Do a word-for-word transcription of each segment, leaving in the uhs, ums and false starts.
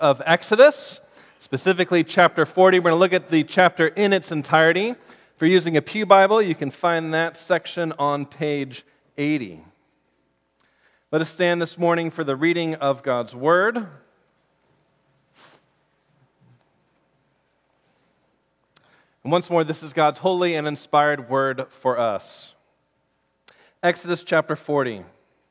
of Exodus, specifically chapter forty. We're going to look at the chapter in its entirety. If you're using a Pew Bible, you can find that section on page eighty. Let us stand this morning for the reading of God's Word. And once more, this is God's holy and inspired word for us. Exodus chapter forty.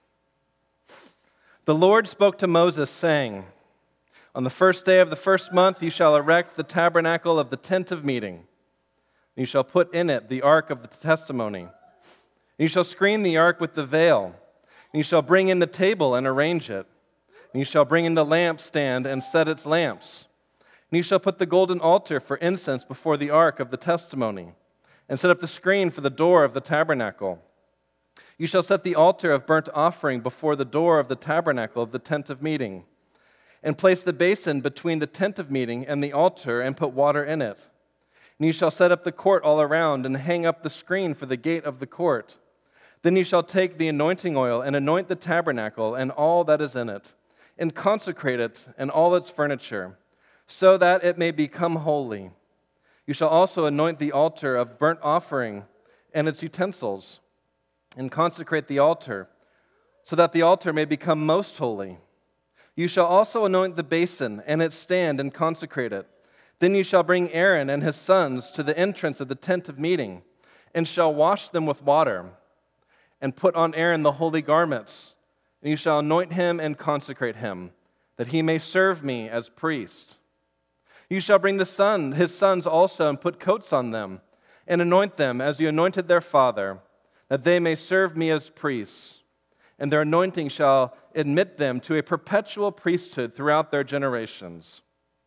The Lord spoke to Moses, saying, "On the first day of the first month you shall erect the tabernacle of the tent of meeting. You shall put in it the ark of the testimony. And you shall screen the ark with the veil. And you shall bring in the table and arrange it. And you shall bring in the lampstand and set its lamps. And you shall put the golden altar for incense before the ark of the testimony, and set up the screen for the door of the tabernacle. You shall set the altar of burnt offering before the door of the tabernacle of the tent of meeting, and place the basin between the tent of meeting and the altar, and put water in it. And you shall set up the court all around, and hang up the screen for the gate of the court. Then you shall take the anointing oil, and anoint the tabernacle and all that is in it, and consecrate it and all its furniture, so that it may become holy. You shall also anoint the altar of burnt offering and its utensils, and consecrate the altar, so that the altar may become most holy. You shall also anoint the basin and its stand, and consecrate it. Then you shall bring Aaron and his sons to the entrance of the tent of meeting, and shall wash them with water, and put on Aaron the holy garments. And you shall anoint him and consecrate him, that he may serve me as priest. You shall bring the son, his sons also, and put coats on them, and anoint them as you anointed their father, that they may serve me as priests. And their anointing shall admit them to a perpetual priesthood throughout their generations."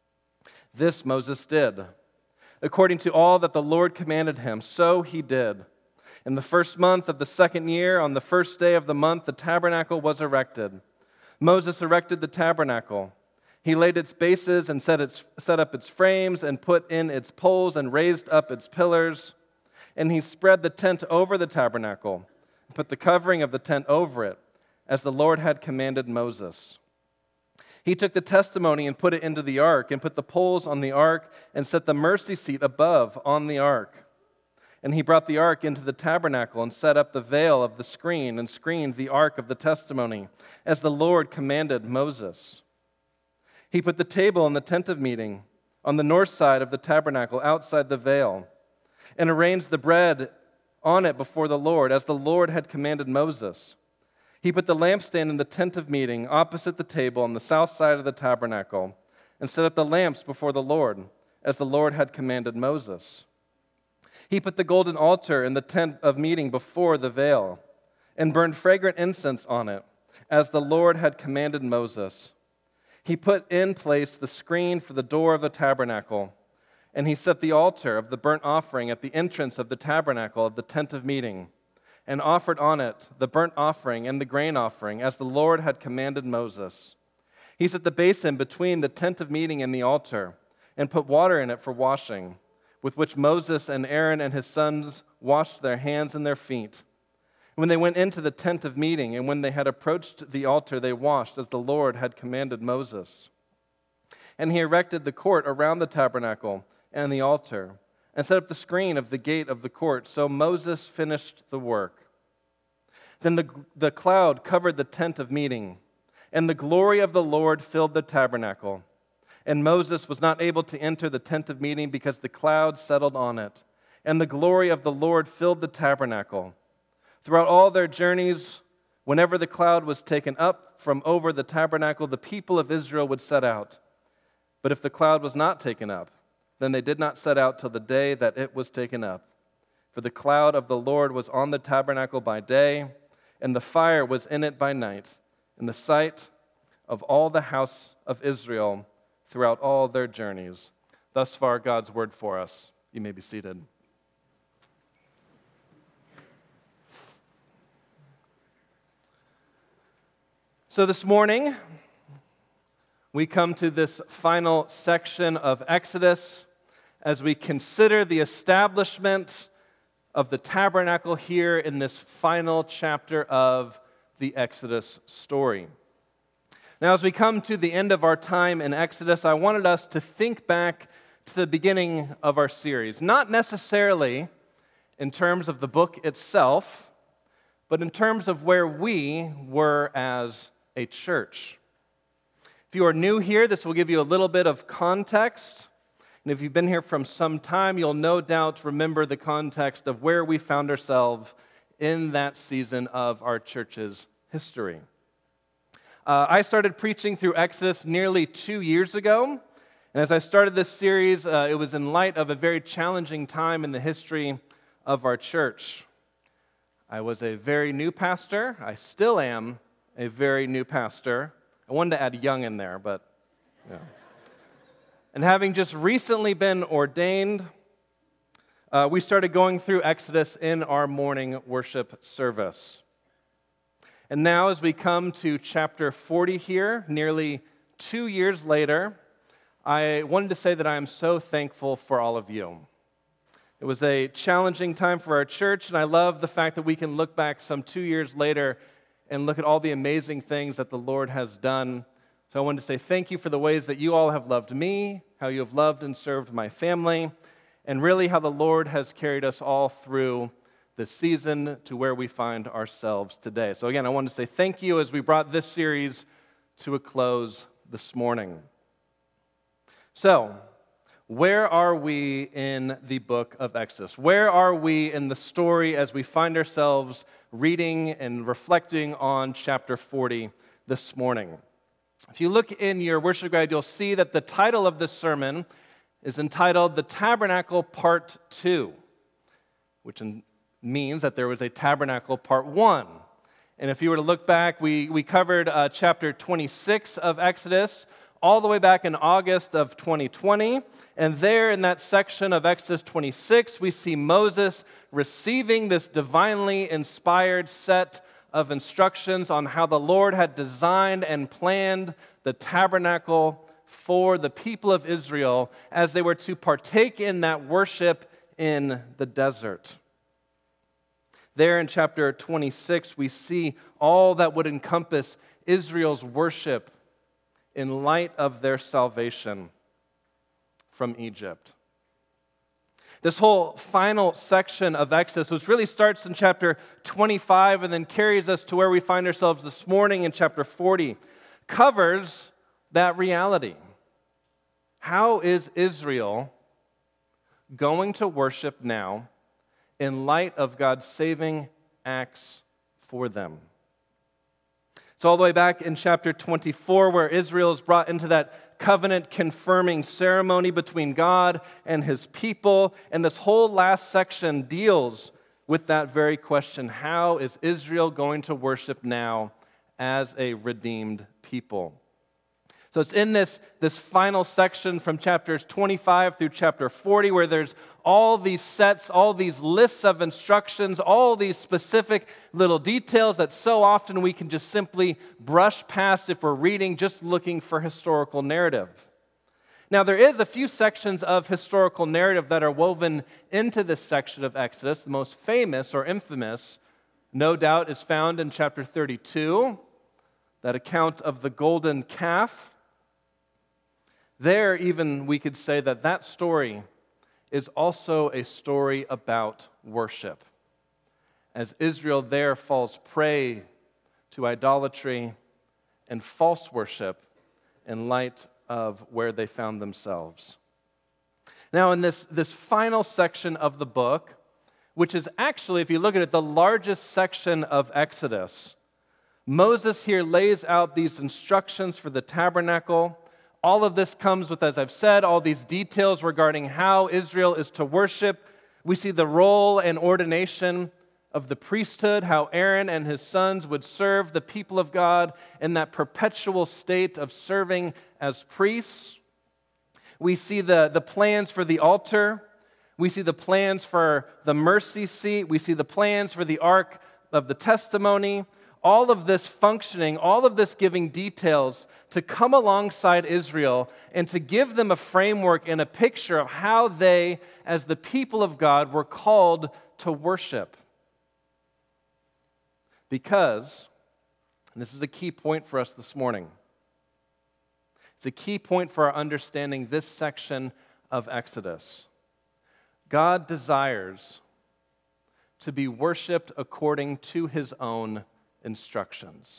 This Moses did. According to all that the Lord commanded him, so he did. In the first month of the second year, on the first day of the month, the tabernacle was erected. Moses erected the tabernacle. He laid its bases and set, its, set up its frames and put in its poles and raised up its pillars. And he spread the tent over the tabernacle and put the covering of the tent over it, as the Lord had commanded Moses. He took the testimony and put it into the ark, and put the poles on the ark, and set the mercy seat above on the ark. And he brought the ark into the tabernacle and set up the veil of the screen and screened the ark of the testimony, as the Lord commanded Moses. He put the table in the tent of meeting on the north side of the tabernacle outside the veil, and arranged the bread on it before the Lord, as the Lord had commanded Moses. He put the lampstand in the tent of meeting opposite the table on the south side of the tabernacle, and set up the lamps before the Lord, as the Lord had commanded Moses. He put the golden altar in the tent of meeting before the veil, and burned fragrant incense on it, as the Lord had commanded Moses. He put in place the screen for the door of the tabernacle, and he set the altar of the burnt offering at the entrance of the tabernacle of the tent of meeting, and offered on it the burnt offering and the grain offering, as the Lord had commanded Moses. He set the basin between the tent of meeting and the altar, and put water in it for washing, with which Moses and Aaron and his sons washed their hands and their feet. When they went into the tent of meeting, and when they had approached the altar, they washed as the Lord had commanded Moses. And he erected the court around the tabernacle and the altar, and set up the screen of the gate of the court. So Moses finished the work. Then the, the cloud covered the tent of meeting, and the glory of the Lord filled the tabernacle. And Moses was not able to enter the tent of meeting because the cloud settled on it, and the glory of the Lord filled the tabernacle. Throughout all their journeys, whenever the cloud was taken up from over the tabernacle, the people of Israel would set out. But if the cloud was not taken up, then they did not set out till the day that it was taken up. For the cloud of the Lord was on the tabernacle by day, and the fire was in it by night, in the sight of all the house of Israel throughout all their journeys. Thus far, God's word for us. You may be seated. So this morning, we come to this final section of Exodus as we consider the establishment of the tabernacle here in this final chapter of the Exodus story. Now, as we come to the end of our time in Exodus, I wanted us to think back to the beginning of our series, not necessarily in terms of the book itself, but in terms of where we were as a church. If you are new here, this will give you a little bit of context. And if you've been here from some time, you'll no doubt remember the context of where we found ourselves in that season of our church's history. Uh, I started preaching through Exodus nearly two years ago. And as I started this series, uh, it was in light of a very challenging time in the history of our church. I was a very new pastor. I still am a very new pastor. I wanted to add young in there, but yeah. And having just recently been ordained, uh, we started going through Exodus in our morning worship service. And now as we come to chapter forty here, nearly two years later, I wanted to say that I am so thankful for all of you. It was a challenging time for our church, and I love the fact that we can look back some two years later and look at all the amazing things that the Lord has done. So I wanted to say thank you for the ways that you all have loved me, how you have loved and served my family, and really how the Lord has carried us all through this season to where we find ourselves today. So again, I want to say thank you as we brought this series to a close this morning. So, where are we in the book of Exodus? Where are we in the story as we find ourselves reading and reflecting on chapter forty this morning? If you look in your worship guide, you'll see that the title of this sermon is entitled The Tabernacle Part two, which means that there was a Tabernacle Part one. And if you were to look back, we, we covered uh, chapter twenty-six of Exodus, all the way back in August of twenty twenty, and there in that section of Exodus twenty-six, we see Moses receiving this divinely inspired set of instructions on how the Lord had designed and planned the tabernacle for the people of Israel as they were to partake in that worship in the desert. There in chapter twenty-six, we see all that would encompass Israel's worship in light of their salvation from Egypt. This whole final section of Exodus, which really starts in chapter twenty-five and then carries us to where we find ourselves this morning in chapter forty, covers that reality. How is Israel going to worship now in light of God's saving acts for them? It's all the way back in chapter twenty-four where Israel is brought into that covenant-confirming ceremony between God and His people. And this whole last section deals with that very question. How is Israel going to worship now as a redeemed people? So it's in this, this final section from chapters twenty-five through chapter forty where there's all these sets, all these lists of instructions, all these specific little details that so often we can just simply brush past if we're reading just looking for historical narrative. Now there is a few sections of historical narrative that are woven into this section of Exodus. The most famous or infamous, no doubt, is found in chapter thirty-two, that account of the golden calf. There, even, we could say that that story is also a story about worship, as Israel there falls prey to idolatry and false worship in light of where they found themselves. Now, in this, this final section of the book, which is actually, if you look at it, the largest section of Exodus, Moses here lays out these instructions for the tabernacle. All of this comes with, as I've said, all these details regarding how Israel is to worship. We see the role and ordination of the priesthood, how Aaron and his sons would serve the people of God in that perpetual state of serving as priests. We see the, the plans for the altar. We see the plans for the mercy seat. We see the plans for the ark of the testimony. All of this functioning, all of this giving details to come alongside Israel and to give them a framework and a picture of how they, as the people of God, were called to worship. Because, and this is a key point for us this morning, It's a key point for our understanding this section of Exodus. God desires to be worshiped according to his own instructions.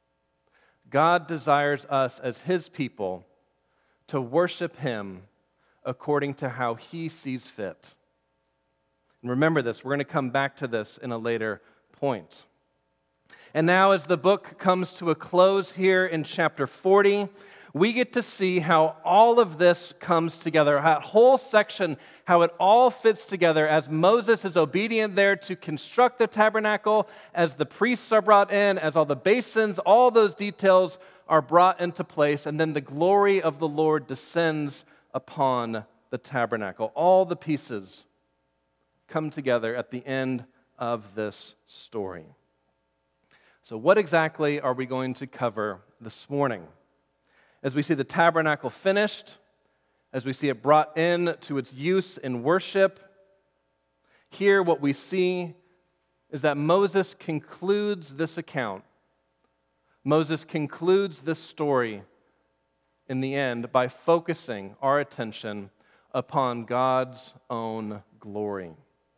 God desires us as his people to worship him according to how he sees fit. And remember this, we're going to come back to this in a later point. And now as the book comes to a close here in chapter forty, we get to see how all of this comes together, that whole section, how it all fits together as Moses is obedient there to construct the tabernacle, as the priests are brought in, as all the basins, all those details are brought into place, and then the glory of the Lord descends upon the tabernacle. All the pieces come together at the end of this story. So what exactly are we going to cover this morning? As we see the tabernacle finished, as we see it brought in to its use in worship, here what we see is that Moses concludes this account. Moses concludes this story in the end by focusing our attention upon God's own glory.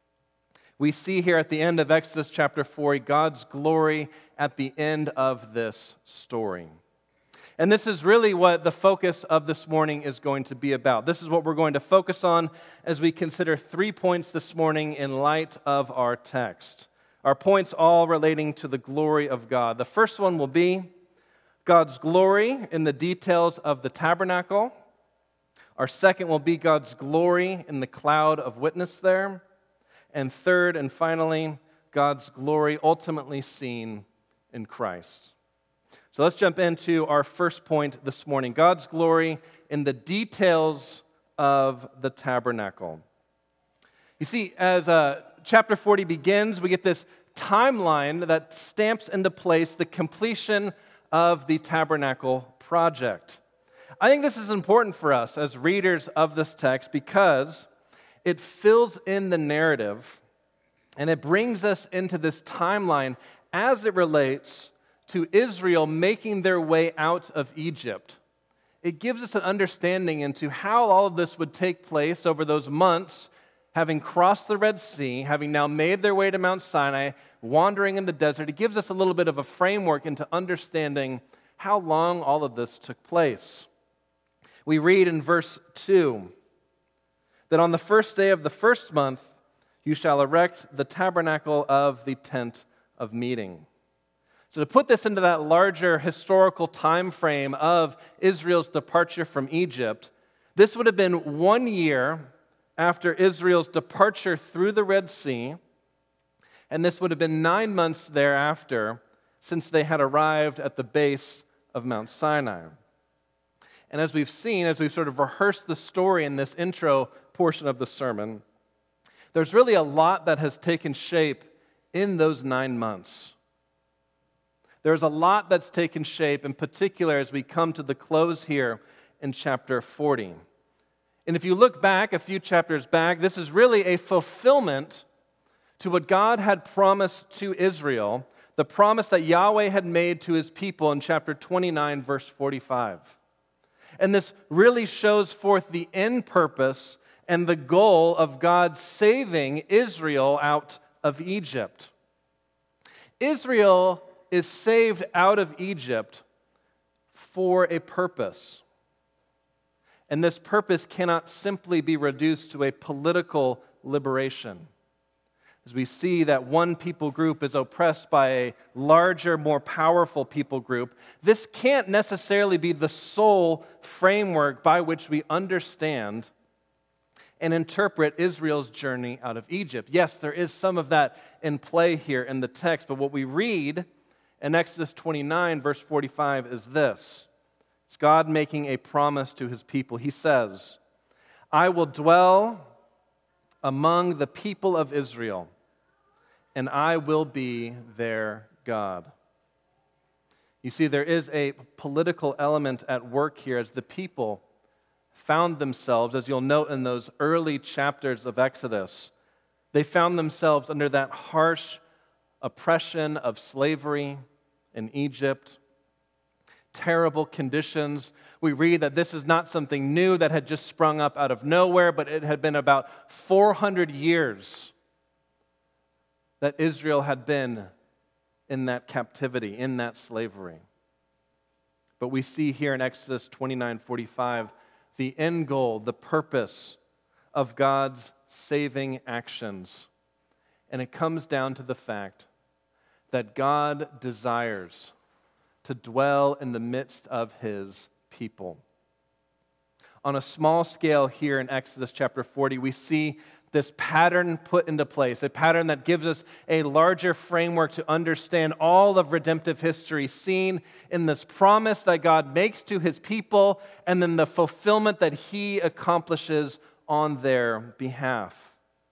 We see here at the end of Exodus chapter forty, God's glory at the end of this story. And this is really what the focus of this morning is going to be about. This is what we're going to focus on as we consider three points this morning in light of our text. Our points all relating to the glory of God. The first one will be God's glory in the details of the tabernacle. Our second will be God's glory in the cloud of witness there. And third and finally, God's glory ultimately seen in Christ. So let's jump into our first point this morning, God's glory in the details of the tabernacle. You see, as uh, chapter forty begins, we get this timeline that stamps into place the completion of the tabernacle project. I think this is important for us as readers of this text because it fills in the narrative and it brings us into this timeline as it relates to Israel making their way out of Egypt. It gives us an understanding into how all of this would take place over those months, having crossed the Red Sea, having now made their way to Mount Sinai, wandering in the desert. It gives us a little bit of a framework into understanding how long all of this took place. We read in verse two that on the first day of the first month you shall erect the tabernacle of the tent of meeting. So to put this into that larger historical time frame of Israel's departure from Egypt, this would have been one year after Israel's departure through the Red Sea, and this would have been nine months thereafter since they had arrived at the base of Mount Sinai. And as we've seen, as we've sort of rehearsed the story in this intro portion of the sermon, there's really a lot that has taken shape in those nine months. There's a lot that's taken shape, in particular as we come to the close here in chapter forty. And if you look back a few chapters back, this is really a fulfillment to what God had promised to Israel, the promise that Yahweh had made to his people in chapter twenty-nine, verse forty-five. And this really shows forth the end purpose and the goal of God saving Israel out of Egypt. Israel is saved out of Egypt for a purpose. And this purpose cannot simply be reduced to a political liberation. As we see that one people group is oppressed by a larger, more powerful people group, this can't necessarily be the sole framework by which we understand and interpret Israel's journey out of Egypt. Yes, there is some of that in play here in the text, but what we read in Exodus twenty-nine, verse forty-five is this. It's God making a promise to his people. He says, I will dwell among the people of Israel, and I will be their God. You see, there is a political element at work here as the people found themselves, as you'll note in those early chapters of Exodus, they found themselves under that harsh oppression of slavery in Egypt. terrible conditions. We read that this is not something new that had just sprung up out of nowhere, but it had been about four hundred years that Israel had been in that captivity, in that slavery. But we see here in Exodus twenty-nine forty-five the end goal, the purpose of God's saving actions. And it comes down to the fact that God desires to dwell in the midst of His people. On a small scale here in Exodus chapter forty, we see this pattern put into place, a pattern that gives us a larger framework to understand all of redemptive history, seen in this promise that God makes to His people and then the fulfillment that He accomplishes on their behalf.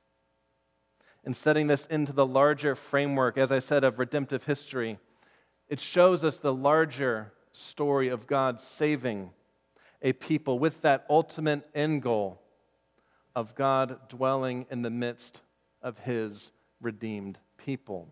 And setting this into the larger framework, as I said, of redemptive history, it shows us the larger story of God saving a people with that ultimate end goal of God dwelling in the midst of His redeemed people.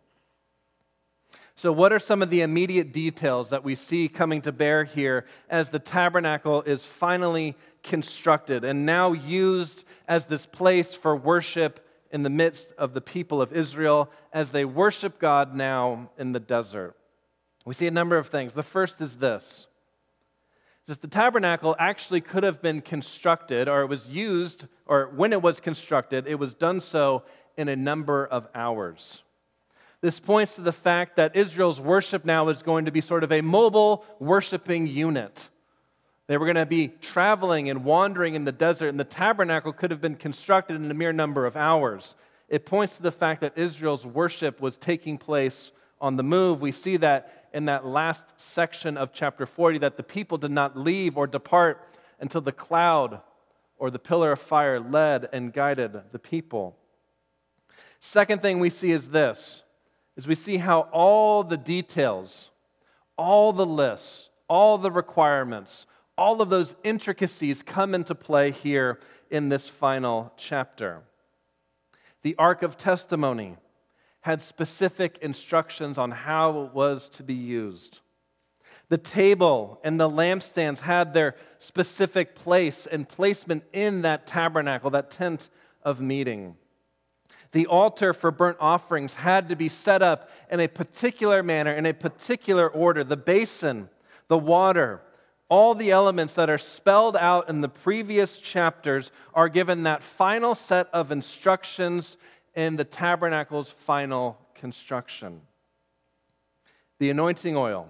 So what are some of the immediate details that we see coming to bear here as the tabernacle is finally constructed and now used as this place for worship in the midst of the people of Israel as they worship God now in the desert? We see a number of things. The first is this. That the tabernacle actually could have been constructed, or it was used, or when it was constructed, it was done so in a number of hours. This points to the fact that Israel's worship now is going to be sort of a mobile worshiping unit. They were going to be traveling and wandering in the desert, and the tabernacle could have been constructed in a mere number of hours. It points to the fact that Israel's worship was taking place on the move. We see that in that last section of chapter forty, that the people did not leave or depart until the cloud or the pillar of fire led and guided the people. Second thing we see is this, is we see how all the details, all the lists, all the requirements, all of those intricacies come into play here in this final chapter. The Ark of Testimony had specific instructions on how it was to be used. The table and the lampstands had their specific place and placement in that tabernacle, that tent of meeting. The altar for burnt offerings had to be set up in a particular manner, in a particular order. The basin, the water, all the elements that are spelled out in the previous chapters are given that final set of instructions in the tabernacle's final construction. The anointing oil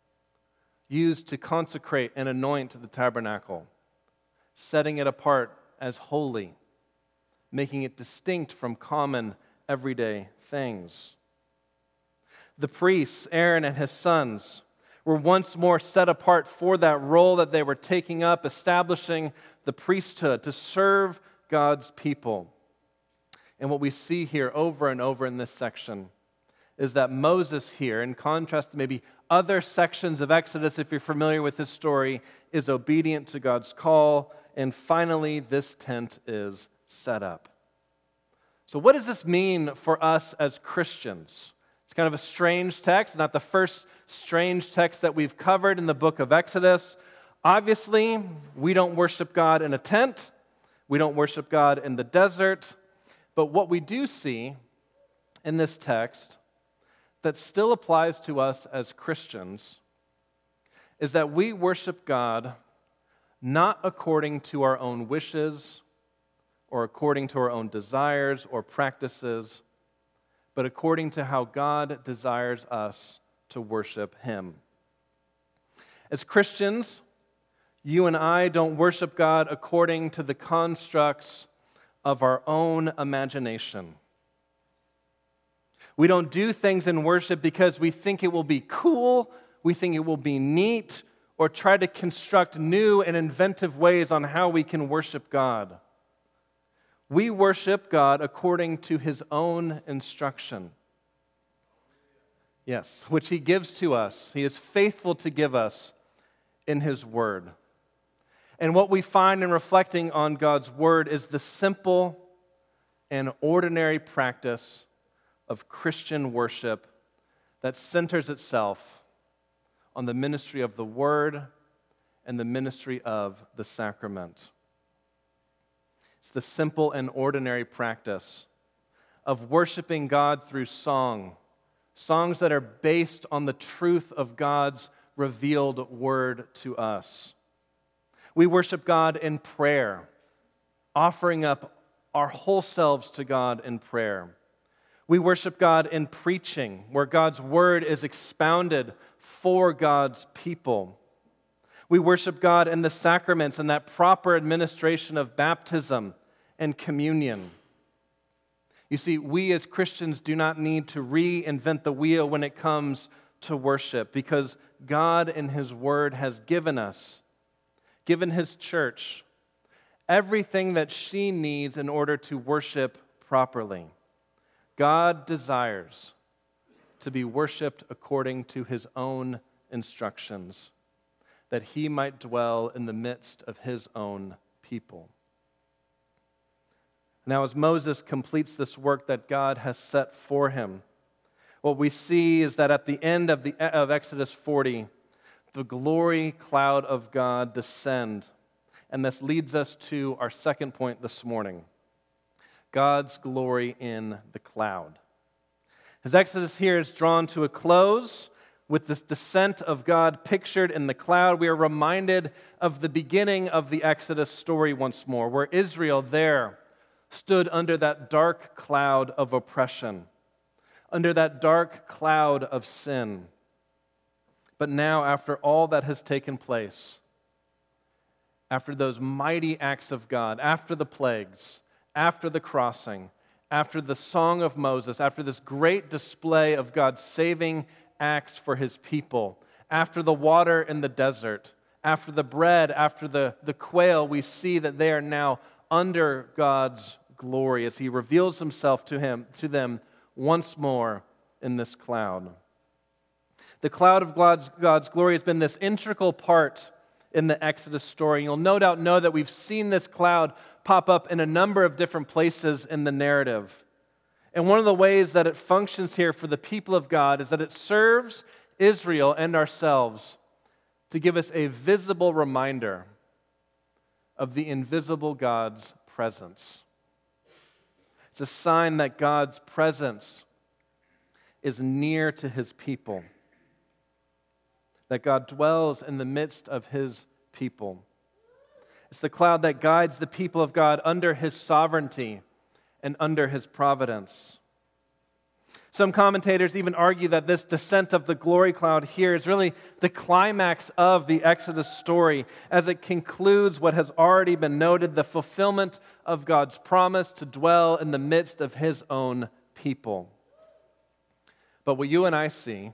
used to consecrate and anoint the tabernacle, setting it apart as holy, making it distinct from common everyday things. The priests, Aaron and his sons, were once more set apart for that role that they were taking up, establishing the priesthood to serve God's people. And what we see here over and over in this section is that Moses here, in contrast to maybe other sections of Exodus, if you're familiar with this story, is obedient to God's call. And finally, this tent is set up. So what does this mean for us as Christians? It's kind of a strange text, not the first strange text that we've covered in the book of Exodus. Obviously, we don't worship God in a tent. We don't worship God in the desert. But what we do see in this text that still applies to us as Christians is that we worship God not according to our own wishes or according to our own desires or practices, but according to how God desires us to worship Him. As Christians, you and I don't worship God according to the constructs of our own imagination. We don't do things in worship because we think it will be cool, we think it will be neat, or try to construct new and inventive ways on how we can worship God. We worship God according to His own instruction. Yes, which He gives to us. He is faithful to give us in His Word. And what we find in reflecting on God's Word is the simple and ordinary practice of Christian worship that centers itself on the ministry of the Word and the ministry of the sacrament. It's the simple and ordinary practice of worshiping God through song, songs that are based on the truth of God's revealed Word to us. We worship God in prayer, offering up our whole selves to God in prayer. We worship God in preaching, where God's Word is expounded for God's people. We worship God in the sacraments and that proper administration of baptism and communion. You see, we as Christians do not need to reinvent the wheel when it comes to worship, because God in His Word has given us, given His church, everything that she needs in order to worship properly. God desires to be worshiped according to His own instructions, that He might dwell in the midst of His own people. Now, as Moses completes this work that God has set for him, what we see is that at the end of, the, of Exodus forty, the glory cloud of God descend. And this leads us to our second point this morning: God's glory in the cloud. As Exodus here is drawn to a close with this descent of God pictured in the cloud, we are reminded of the beginning of the Exodus story once more, where Israel there stood under that dark cloud of oppression, under that dark cloud of sin. But now, after all that has taken place, after those mighty acts of God, after the plagues, after the crossing, after the song of Moses, after this great display of God's saving acts for His people, after the water in the desert, after the bread, after the, the quail, we see that they are now under God's glory as He reveals Himself to him, to them once more in this cloud. The cloud of God's, God's glory has been this integral part in the Exodus story. You'll no doubt know that we've seen this cloud pop up in a number of different places in the narrative. And one of the ways that it functions here for the people of God is that it serves Israel and ourselves to give us a visible reminder of the invisible God's presence. It's a sign that God's presence is near to His people, that God dwells in the midst of His people. It's the cloud that guides the people of God under His sovereignty and under His providence. Some commentators even argue that this descent of the glory cloud here is really the climax of the Exodus story as it concludes what has already been noted, the fulfillment of God's promise to dwell in the midst of His own people. But what you and I see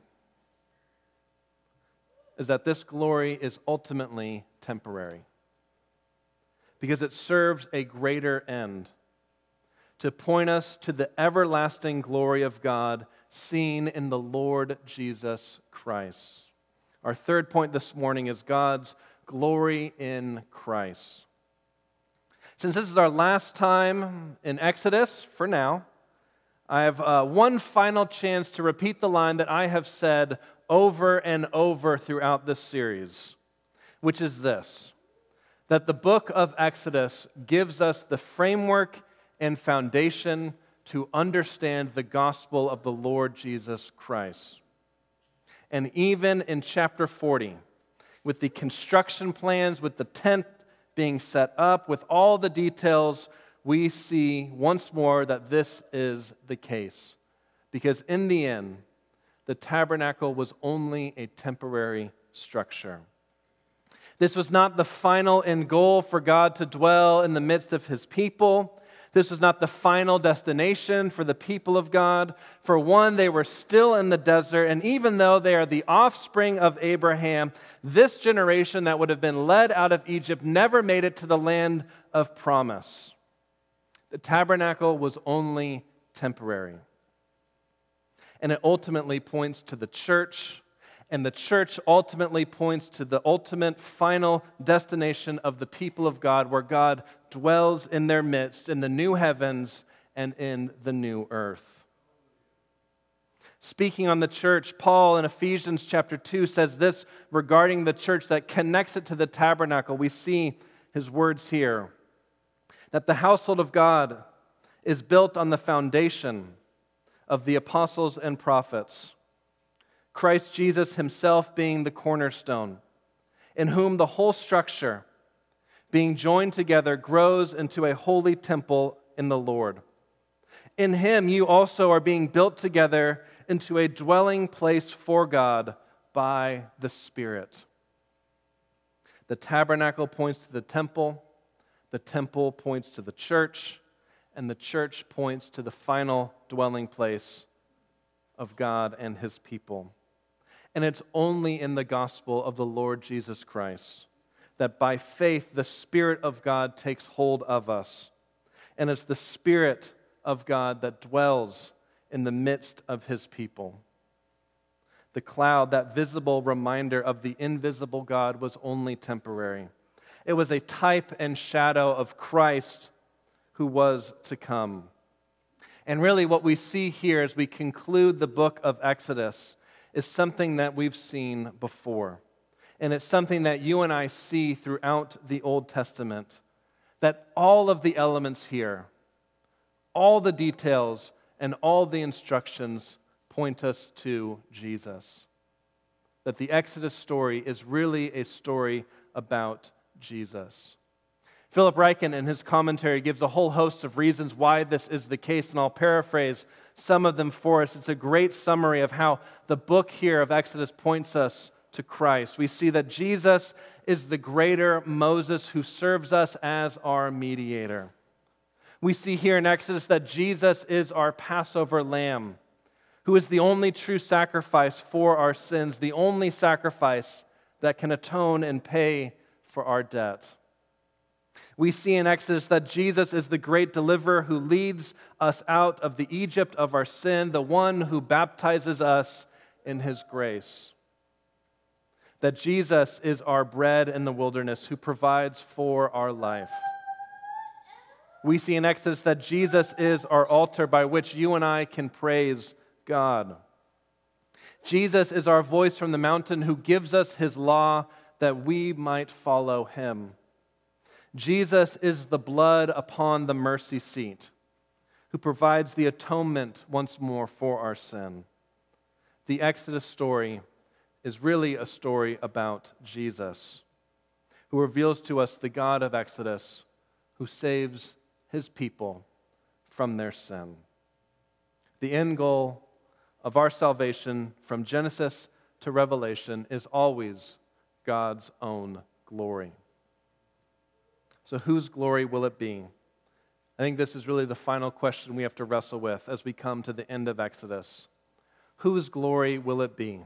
is that this glory is ultimately temporary, because it serves a greater end, to point us to the everlasting glory of God seen in the Lord Jesus Christ. Our third point this morning is God's glory in Christ. Since this is our last time in Exodus, for now, I have uh, one final chance to repeat the line that I have said over and over throughout this series, which is this: that the book of Exodus gives us the framework and foundation to understand the gospel of the Lord Jesus Christ. And even in chapter forty, with the construction plans, with the tent being set up, with all the details, we see once more that this is the case. Because in the end, the tabernacle was only a temporary structure. This was not the final end goal for God to dwell in the midst of His people. This was not the final destination for the people of God. For one, they were still in the desert, and even though they are the offspring of Abraham, this generation that would have been led out of Egypt never made it to the land of promise. The tabernacle was only temporary. And it ultimately points to the church, and the church ultimately points to the ultimate final destination of the people of God, where God dwells in their midst in the new heavens and in the new earth. Speaking on the church, Paul in Ephesians chapter two says this regarding the church that connects it to the tabernacle. We see his words here, that the household of God is built on the foundation of the apostles and prophets, Christ Jesus himself being the cornerstone, in whom the whole structure, being joined together, grows into a holy temple in the Lord. In him you also are being built together into a dwelling place for God by the Spirit. The tabernacle points to the temple, the temple points to the church, and the church points to the final dwelling place of God and his people. And it's only in the gospel of the Lord Jesus Christ that by faith the Spirit of God takes hold of us. And it's the Spirit of God that dwells in the midst of his people. The cloud, that visible reminder of the invisible God, was only temporary. It was a type and shadow of Christ who was to come. And really what we see here as we conclude the book of Exodus is something that we've seen before. And it's something that you and I see throughout the Old Testament, that all of the elements here, all the details, and all the instructions point us to Jesus. That the Exodus story is really a story about Jesus. Philip Ryken, in his commentary, gives a whole host of reasons why this is the case, and I'll paraphrase some of them for us. It's a great summary of how the book here of Exodus points us to Christ. We see that Jesus is the greater Moses who serves us as our mediator. We see here in Exodus that Jesus is our Passover lamb, who is the only true sacrifice for our sins, the only sacrifice that can atone and pay for our debt. We see in Exodus that Jesus is the great deliverer who leads us out of the Egypt of our sin, the one who baptizes us in his grace. That Jesus is our bread in the wilderness who provides for our life. We see in Exodus that Jesus is our altar by which you and I can praise God. Jesus is our voice from the mountain who gives us his law that we might follow him. Jesus is the blood upon the mercy seat who provides the atonement once more for our sin. The Exodus story is really a story about Jesus, who reveals to us the God of Exodus who saves his people from their sin. The end goal of our salvation from Genesis to Revelation is always God's own glory. So whose glory will it be? I think this is really the final question we have to wrestle with as we come to the end of Exodus. Whose glory will it be?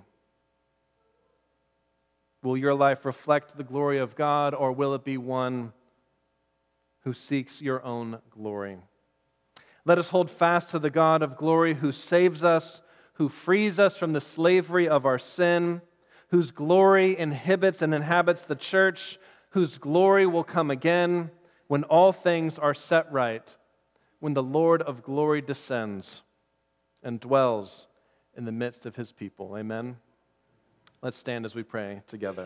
Will your life reflect the glory of God, or will it be one who seeks your own glory? Let us hold fast to the God of glory who saves us, who frees us from the slavery of our sin, whose glory inhibits and inhabits the church, whose glory will come again when all things are set right, when the Lord of glory descends and dwells in the midst of his people. Amen. Let's stand as we pray together.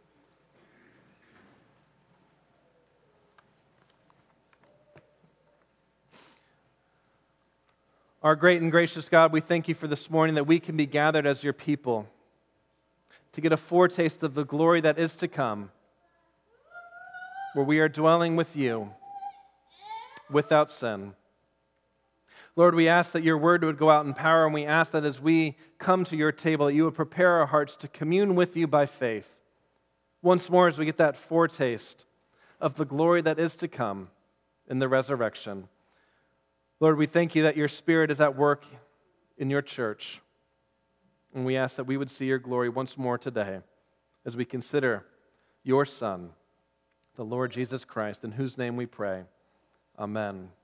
Our great and gracious God, we thank you for this morning that we can be gathered as your people to get a foretaste of the glory that is to come, where we are dwelling with you without sin. Lord, we ask that your word would go out in power, and we ask that as we come to your table, that you would prepare our hearts to commune with you by faith. Once more, as we get that foretaste of the glory that is to come in the resurrection. Lord, we thank you that your Spirit is at work in your church, and we ask that we would see your glory once more today as we consider your Son, the Lord Jesus Christ, in whose name we pray. Amen.